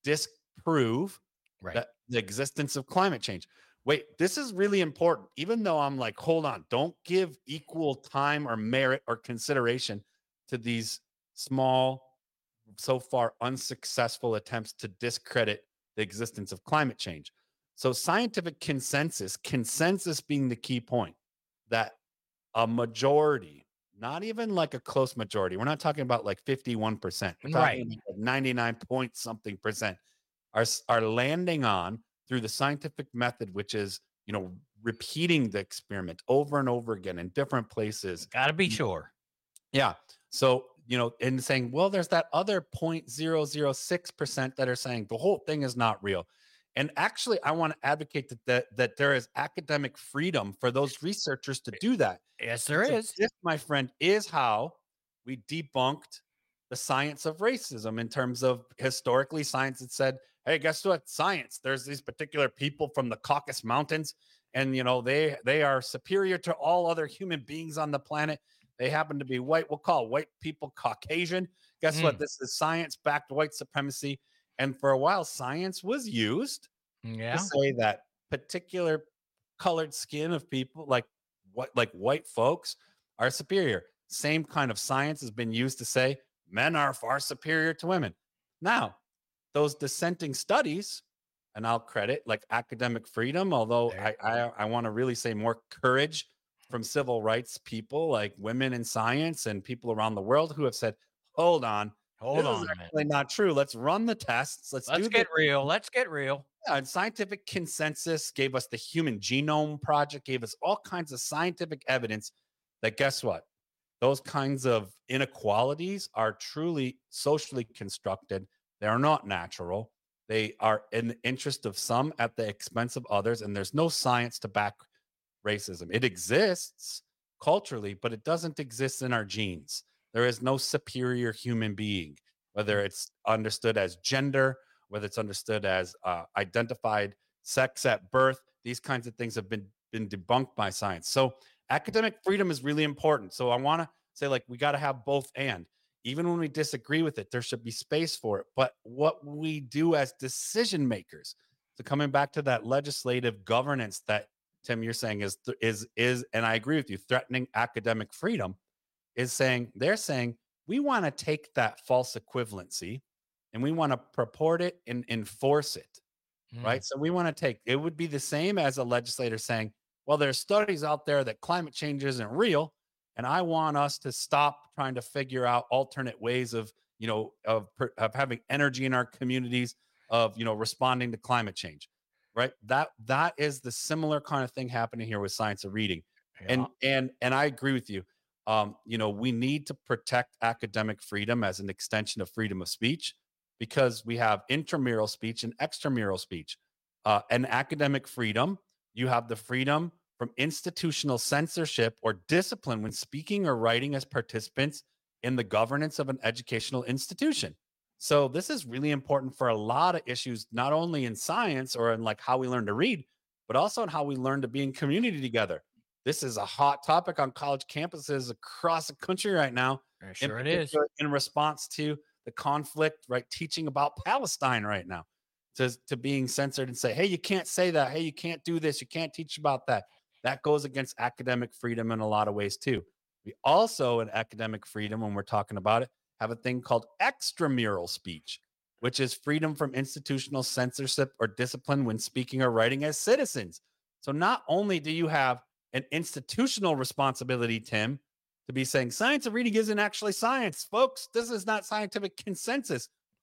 disprove right. that the existence of climate change. Wait, this is really important. Even though I'm like, hold on, don't give equal time or merit or consideration to these small, so far unsuccessful attempts to discredit the existence of climate change. So scientific consensus, consensus being the key point, that a majority, not even like a close majority, we're not talking about like fifty-one percent, we're talking right. about ninety-nine point something percent are, are landing on through the scientific method, which is, you know, repeating the experiment over and over again in different places. Got to be sure. Yeah. So, you know, and saying, well, there's that other zero point zero zero six percent that are saying the whole thing is not real. And actually, I want to advocate that, that, that there is academic freedom for those researchers to do that. Yes, there so is. This, my friend, is how we debunked the science of racism in terms of historically science had said, hey, guess what? Science, there's these particular people from the Caucasus Mountains, and, you know, they they are superior to all other human beings on the planet. They happen to be white. We'll call white people Caucasian. Guess mm. what? This is science-backed white supremacy. And for a while, science was used yeah. to say that particular colored skin of people, like what, like white folks, are superior. Same kind of science has been used to say men are far superior to women. Now, those dissenting studies, and I'll credit like academic freedom, although I I, I want to really say more courage from civil rights people like women in science and people around the world who have said, hold on, hold this on, is actually not true. Let's run the tests. Let's, Let's do get the- real. Let's get real. Yeah, and scientific consensus gave us the Human Genome Project, gave us all kinds of scientific evidence that guess what? Those kinds of inequalities are truly socially constructed. They are not natural. They are in the interest of some at the expense of others. And there's no science to back racism. It exists culturally, but it doesn't exist in our genes. There is no superior human being, whether it's understood as gender, whether it's understood as uh, identified sex at birth. These kinds of things have been, been debunked by science. So academic freedom is really important. So I want to say, like, we got to have both and. Even when we disagree with it, there should be space for it. But what we do as decision makers, so coming back to that legislative governance that Tim, you're saying is is is, and I agree with you, threatening academic freedom, is saying they're saying we want to take that false equivalency and we want to purport it and enforce it, mm. right? So we want to take it would be the same as a legislator saying, well, there's studies out there that climate change isn't real. And I want us to stop trying to figure out alternate ways of, you know, of, of having energy in our communities, of, you know, responding to climate change, right? That that is the similar kind of thing happening here with science of reading. Yeah. And and and I agree with you. Um, you know, we need to protect academic freedom as an extension of freedom of speech, because we have intramural speech and extramural speech. Uh, and academic freedom, you have the freedom from institutional censorship or discipline when speaking or writing as participants in the governance of an educational institution. So this is really important for a lot of issues, not only in science or in like how we learn to read, but also in how we learn to be in community together. This is a hot topic on college campuses across the country right now. Sure it is. In response to the conflict, right? Teaching about Palestine right now, to, to being censored and say, hey, you can't say that. Hey, you can't do this. You can't teach about that. That goes against academic freedom in a lot of ways too. We also, in academic freedom, when we're talking about it, have a thing called extramural speech, which is freedom from institutional censorship or discipline when speaking or writing as citizens. So not only do you have an institutional responsibility, Tim, to be saying science of reading isn't actually science, folks. This is not scientific consensus.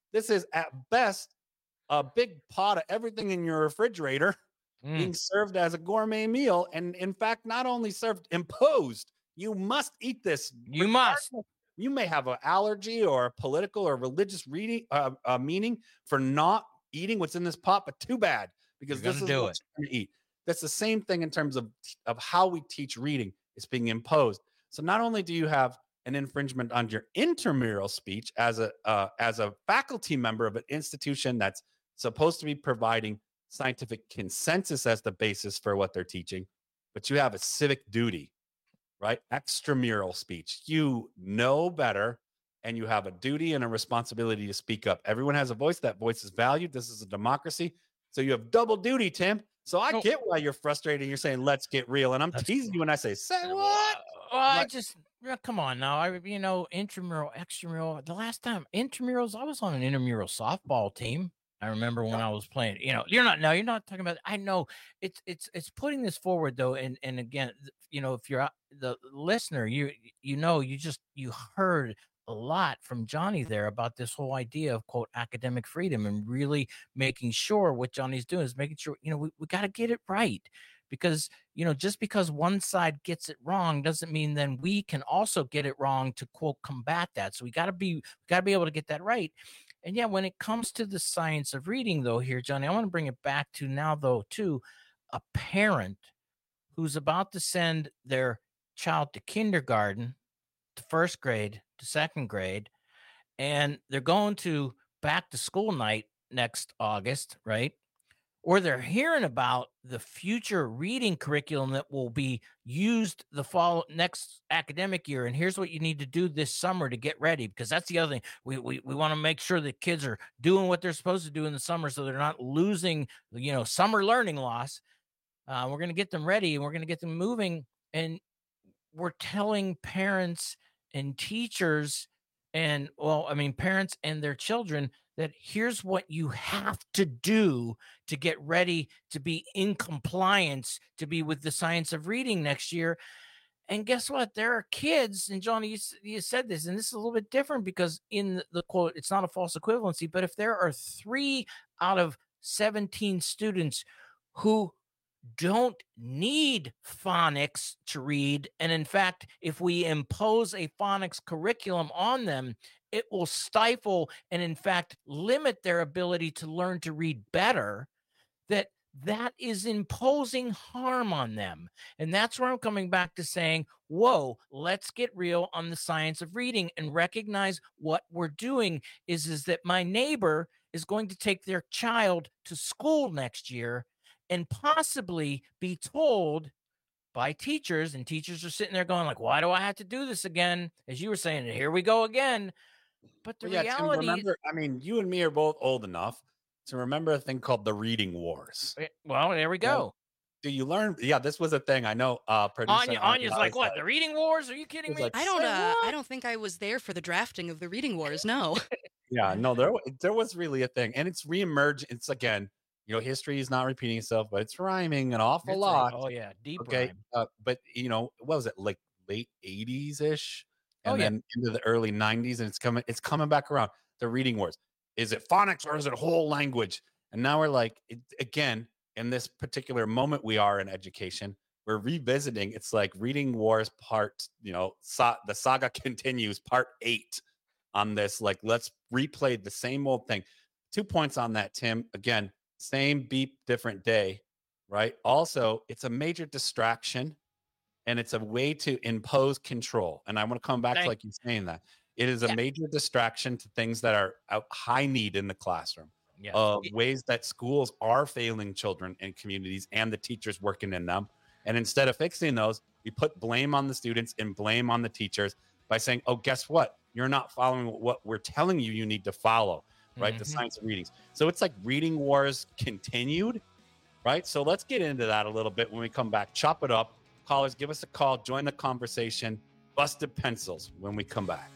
This is at best a big pot of everything in your refrigerator mm. being served as a gourmet meal. And in fact, not only served, imposed. You must eat this. You must. You may have an allergy or a political or religious reading uh, uh, meaning for not eating what's in this pot, but too bad, because You're this is do what it. you're going to eat. That's the same thing in terms of, of how we teach reading. It's being imposed. So not only do you have an infringement on your intramural speech as a uh, as a faculty member of an institution that's supposed to be providing scientific consensus as the basis for what they're teaching, but you have a civic duty, right? Extramural speech. You know better, and you have a duty and a responsibility to speak up. Everyone has a voice. That voice is valued. This is a democracy. So you have double duty, Tim. So I Oh. get why you're frustrated. You're saying, let's get real. And I'm teasing you when I say, say what? Well, I just yeah, come on now. I you know intramural, extramural. The last time intramurals, I was on an intramural softball team. I remember when I was playing. You know, you're not. No, you're not talking about. I know it's it's it's putting this forward though, and and again, you know, if you're out- the listener, you you know, you just you heard a lot from Johnny there about this whole idea of quote academic freedom and really making sure what Johnny's doing is making sure you know we, we got to get it right. Because, you know, just because one side gets it wrong doesn't mean then we can also get it wrong to quote combat that. So we got to be we got to be able to get that right. And yeah, when it comes to the science of reading, though, here, Johnny, I want to bring it back to now, though, to a parent who's about to send their child to kindergarten, to first grade, to second grade, and they're going to back to school night next August, right? Or they're hearing about the future reading curriculum that will be used the fall next academic year. And here's what you need to do this summer to get ready, because that's the other thing. We we, we want to make sure that kids are doing what they're supposed to do in the summer so they're not losing, you know, summer learning loss. Uh, we're going to get them ready and we're going to get them moving. And we're telling parents and teachers and, well, I mean, parents and their children that here's what you have to do to get ready to be in compliance, to be with the science of reading next year. And guess what? There are kids, and Johnny, you, you said this, and this is a little bit different because in the, the quote, it's not a false equivalency, but if there are three out of seventeen students who don't need phonics to read, and in fact, if we impose a phonics curriculum on them, it will stifle and in fact limit their ability to learn to read better, that that is imposing harm on them. And that's where I'm coming back to saying, whoa, let's get real on the science of reading and recognize what we're doing is, is that my neighbor is going to take their child to school next year and possibly be told by teachers, and teachers are sitting there going like, why do I have to do this again? As you were saying, here we go again. But the Well, yeah, Tim, reality, remember, I mean, you and me are both old enough to remember a thing called the reading wars. well, there we go. Well, do you learn? Yeah, this was a thing. I know. Uh, producer Anya, Anya's like, what? said- The reading wars? Are you kidding It's me? like- I don't. Say Uh, what? I don't think I was there for the drafting of the reading wars. No. Yeah, no, there wa- there was really a thing, and it's reemerged. It's again, you know, history is not repeating itself, but it's rhyming an awful It's lot. like, oh yeah, deep Okay, rhyme. uh, but you know, what was it like late eighties ish, and Oh, yeah. then into the early nineties, and it's coming, it's coming back around. The reading wars. Is it phonics or is it whole language? And now we're like, it, again, in this particular moment we are in education, we're revisiting. It's like reading wars part, you know, sa- the saga continues, part eight on this. Like, let's replay the same old thing. Two points on that, Tim. Again, same beep, different day, right? Also, it's a major distraction and it's a way to impose control. And I want to come back Thank- to like you saying that. It is a Yeah. major distraction to things that are out high need in the classroom. Yeah. Uh, ways that schools are failing children and communities and the teachers working in them. And instead of fixing those, we put blame on the students and blame on the teachers by saying, oh, guess what? You're not following what we're telling you you need to follow, right? The Mhm. science of readings. So it's like reading wars continued, right? So let's get into that a little bit when we come back. Chop it up. Callers, give us a call. Join the conversation. Busted Pencils when we come back.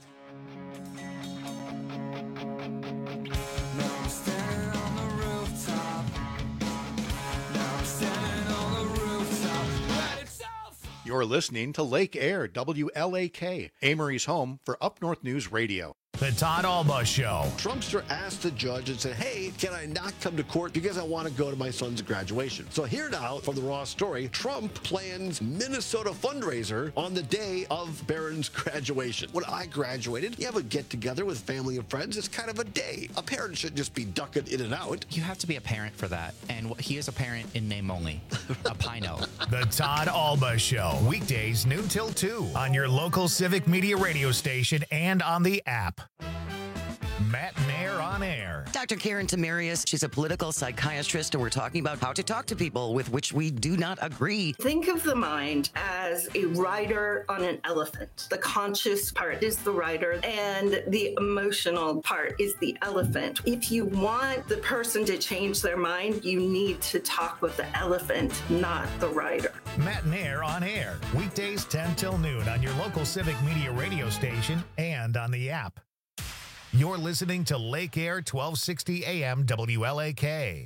Now I'm standing on the rooftop. Now I'm standing on the rooftop. But it's all You're listening to Lake Air, W L A K, Amory's home for Up North News Radio. The Todd Alba Show. Trumpster asked the judge and said, hey, can I not come to court because I want to go to my son's graduation? So here now from the Raw story, Trump plans Minnesota fundraiser on the day of Barron's graduation. When I graduated, you have a get-together with family and friends. It's kind of a day. A parent should just be ducking in and out. You have to be a parent for that. And he is a parent in name only. A Pino. The Todd Alba Show. Weekdays noon till two on your local Civic Media radio station and on the app. Matt Nair on air. Doctor Karen Tamarius, she's a political psychiatrist, and we're talking about how to talk to people with which we do not agree. Think of the mind as a rider on an elephant. The conscious part is the rider, and the emotional part is the elephant. If you want the person to change their mind, you need to talk with the elephant, not the rider. Matt Nair on air. Weekdays ten till noon on your local Civic Media radio station and on the app. You're listening to Lake Air twelve sixty A M W L A K.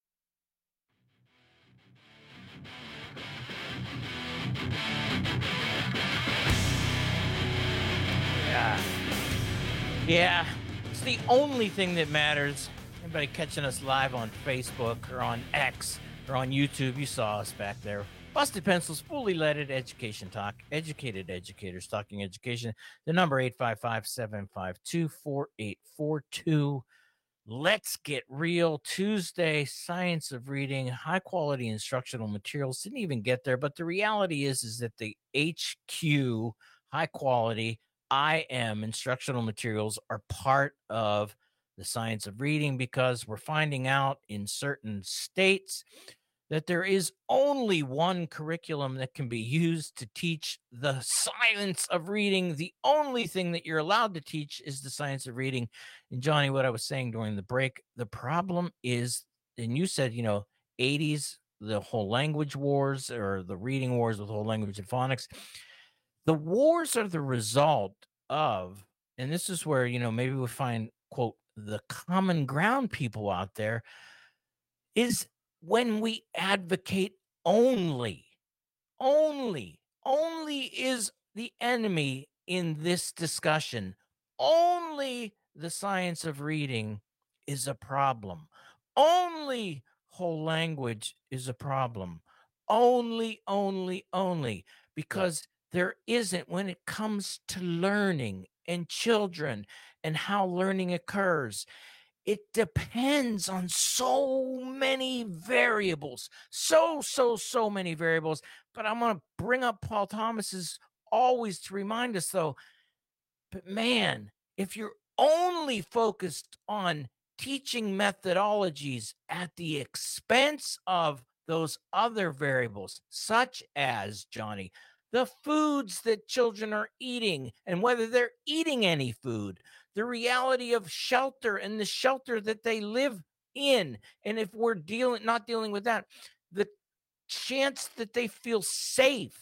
Yeah. Yeah. It's the only thing that matters. Anybody catching us live on Facebook or on X or on YouTube, you saw us back there. Busted Pencils, fully leaded education talk. Educated educators talking education. The number eight five five, seven five two, four eight four two. Let's get real. Tuesday, science of reading, high quality instructional materials. Didn't even get there, but the reality is, is that the H Q, high quality I M instructional materials are part of the science of reading, because we're finding out in certain states that there is only one curriculum that can be used to teach the science of reading. The only thing that you're allowed to teach is the science of reading. And Johnny, what I was saying during the break, the problem is, and you said, you know, eighties, the whole language wars, or the reading wars with whole language and phonics. The wars are the result of, and this is where, you know, maybe we find, quote, the common ground people out there, is when we advocate only, only, only is the enemy in this discussion. Only the science of reading is a problem. Only whole language is a problem. Only, only, only, because there isn't, when it comes to learning and children and how learning occurs, it depends on so many variables, so, so, so many variables. But I'm going to bring up Paul Thomas's always to remind us, though, but man, if you're only focused on teaching methodologies at the expense of those other variables, such as, Johnny, the foods that children are eating and whether they're eating any food, the reality of shelter and the shelter that they live in. And if we're dealing, not dealing with that, the chance that they feel safe,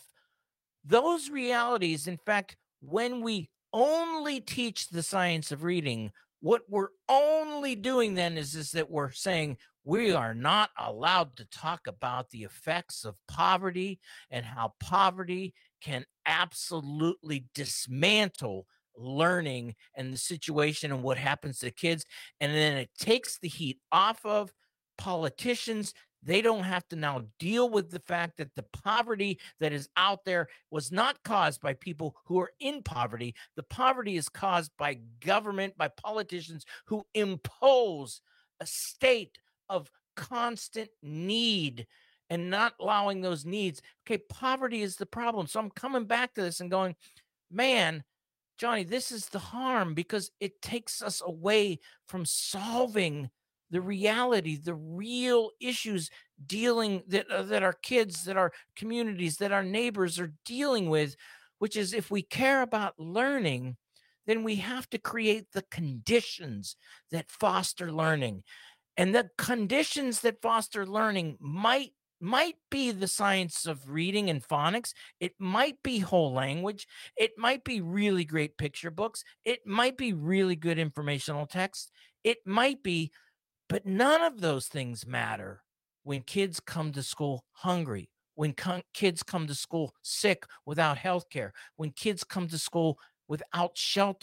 those realities, in fact, when we only teach the science of reading, what we're only doing then is, is that we're saying we are not allowed to talk about the effects of poverty and how poverty can absolutely dismantle learning and the situation and what happens to kids. And then it takes the heat off of politicians. They don't have to now deal with the fact that the poverty that is out there was not caused by people who are in poverty. The poverty is caused by government, by politicians who impose a state of constant need and not allowing those needs. Okay, poverty is the problem. So I'm coming back to this and going, man, Johnny, this is the harm, because it takes us away from solving the reality, the real issues dealing that uh, that our kids, that our communities, that our neighbors are dealing with, which is, if we care about learning, then we have to create the conditions that foster learning. And the conditions that foster learning might might be the science of reading and phonics. It might be whole language. It might be really great picture books. It might be really good informational text. It might be, but none of those things matter when kids come to school hungry, when co- kids come to school sick without health care, when kids come to school without shelter.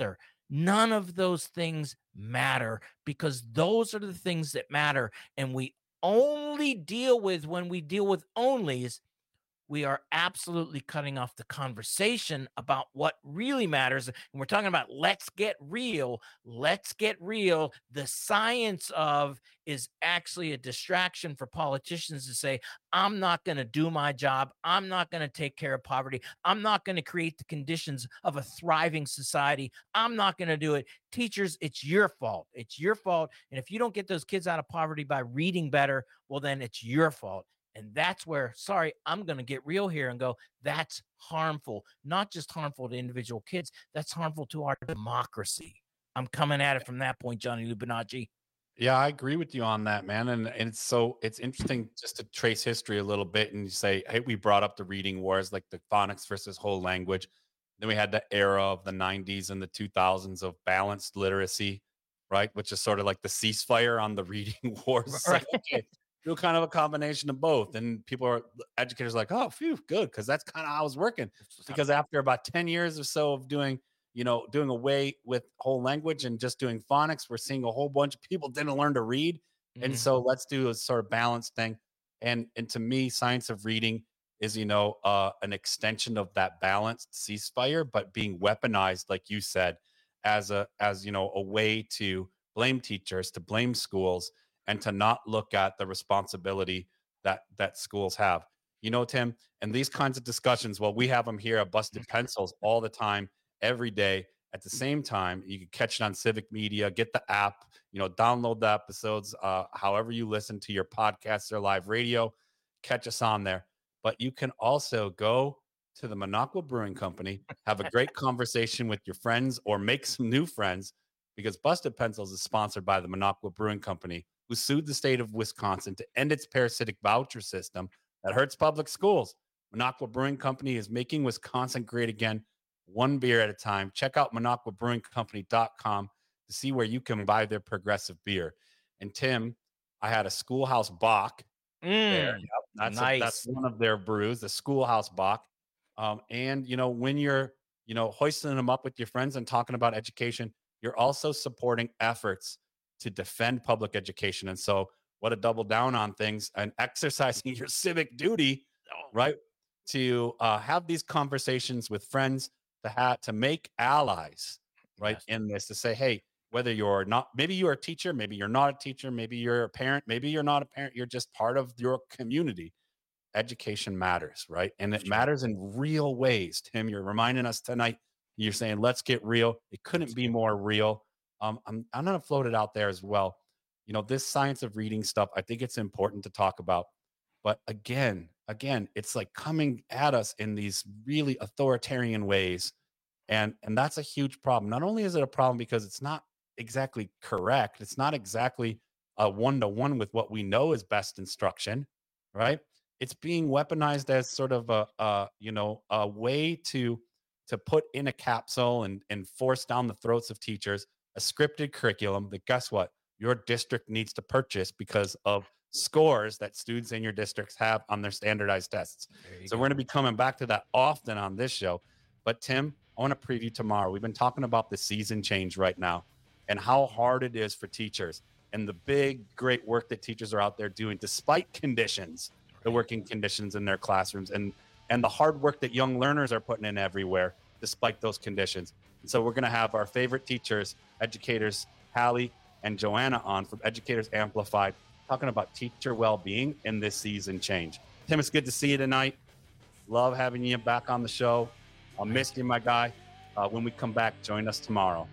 None of those things matter because those are the things that matter. And we only deal with, when we deal with onlys, we are absolutely cutting off the conversation about what really matters. And we're talking about let's get real. Let's get real. The science of is actually a distraction for politicians to say, I'm not going to do my job. I'm not going to take care of poverty. I'm not going to create the conditions of a thriving society. I'm not going to do it. Teachers, it's your fault. It's your fault. And if you don't get those kids out of poverty by reading better, well, then it's your fault. And that's where, sorry, I'm going to get real here and go, that's harmful, not just harmful to individual kids, that's harmful to our democracy. I'm coming at it from that point, Johnny Lupinacci. Yeah, I agree with you on that, man. And, and it's so it's interesting just to trace history a little bit and you say, hey, we brought up the reading wars, like the phonics versus whole language. Then we had the era of the nineties and the two thousands of balanced literacy, right? Which is sort of like the ceasefire on the reading wars. Right. Like, okay, do kind of a combination of both. And people are, educators are like, oh, phew, good. Because that's kind of how I was working. Because after about ten years or so of doing, you know, doing away with whole language and just doing phonics, we're seeing a whole bunch of people didn't learn to read. Mm-hmm. And so let's do a sort of balanced thing. And, and to me, science of reading is, you know, uh, an extension of that balanced ceasefire, but being weaponized, like you said, as a, as, you know, a way to blame teachers, to blame schools, and to not look at the responsibility that that schools have. You know, Tim, and these kinds of discussions, well, we have them here at Busted Pencils all the time, every day. At the same time, you can catch it on Civic Media, get the app, you know, download the episodes, uh, however you listen to your podcasts or live radio, catch us on there. But you can also go to the Minocqua Brewing Company, have a great conversation with your friends or make some new friends, because Busted Pencils is sponsored by the Minocqua Brewing Company, who sued the state of Wisconsin to end its parasitic voucher system that hurts public schools. Minocqua Brewing Company is making Wisconsin great again, one beer at a time. Check out Minocqua Brewing Company dot com to see where you can buy their progressive beer. And Tim, I had a Schoolhouse Bock Mm, there. Yep, that's, nice. a, that's one of their brews, the Schoolhouse Bock. Um, and, you know, when you're, you know, hoisting them up with your friends and talking about education, you're also supporting efforts to defend public education. And so what a double down on things and exercising your civic duty, right? To uh, have these conversations with friends, to have, to make allies, right? Yes. In this, to say, hey, whether you're not, maybe you're a teacher, maybe you're not a teacher, maybe you're a parent, maybe you're not a parent, you're just part of your community. Education matters, right? And it matters in real ways. Tim, you're reminding us tonight, you're saying, let's get real. It couldn't be more real. Um, I'm, I'm going to float it out there as well. You know, this science of reading stuff, I think it's important to talk about. But again, again, it's like coming at us in these really authoritarian ways. And, and that's a huge problem. Not only is it a problem because it's not exactly correct, it's not exactly a one-to-one with what we know is best instruction, right? It's being weaponized as sort of a, a you know, a way to, to put in a capsule and, and force down the throats of teachers a scripted curriculum that, guess what, your district needs to purchase because of scores that students in your districts have on their standardized tests. So go. We're going to be coming back to that often on this show. But Tim, I want to preview tomorrow. We've been talking about the season change right now and how hard it is for teachers and the big, great work that teachers are out there doing despite conditions, the working conditions in their classrooms, and, and the hard work that young learners are putting in everywhere despite those conditions. And so we're going to have our favorite teachers, educators, Hallie and Joanna, on from Educators Amplified, talking about teacher well-being in this season change. Tim, it's good to see you tonight. Love having you back on the show. I'll miss you, my guy. Uh, when we come back, join us tomorrow.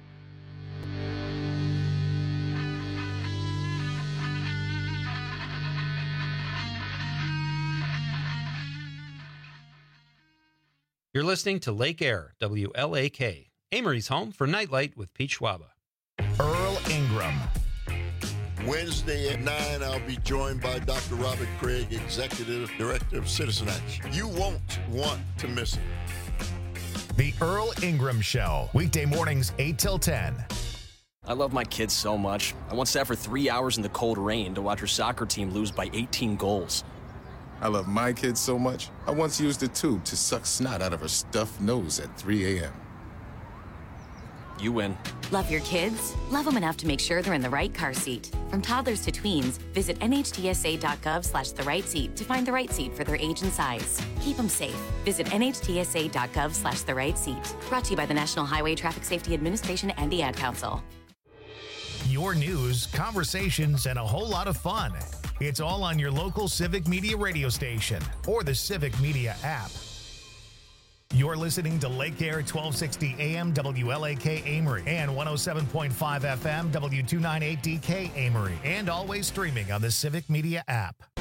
You're listening to Lake Air, W L A K, Amory's home for Nightlight with Pete Schwaba. Earl Ingram. Wednesday at nine, I'll be joined by Doctor Robert Craig, Executive Director of Citizen Action. You won't want to miss it. The Earl Ingram Show, weekday mornings eight till ten. I love my kids so much. I once sat for three hours in the cold rain to watch her soccer team lose by eighteen goals. I love my kids so much, I once used a tube to suck snot out of her stuffed nose at three a.m. You win. Love your kids? Love them enough to make sure they're in the right car seat. From toddlers to tweens, visit N H T S A dot gov slash the right seat to find the right seat for their age and size. Keep them safe. Visit N H T S A dot gov slash the right seat. Brought to you by the National Highway Traffic Safety Administration and the Ad Council. Your news, conversations, and a whole lot of fun. It's all on your local Civic Media radio station or the Civic Media app. You're listening to Lake Air twelve sixty A M W L A K Amory and one oh seven point five F M W two ninety-eight D K Amory, and always streaming on the Civic Media app.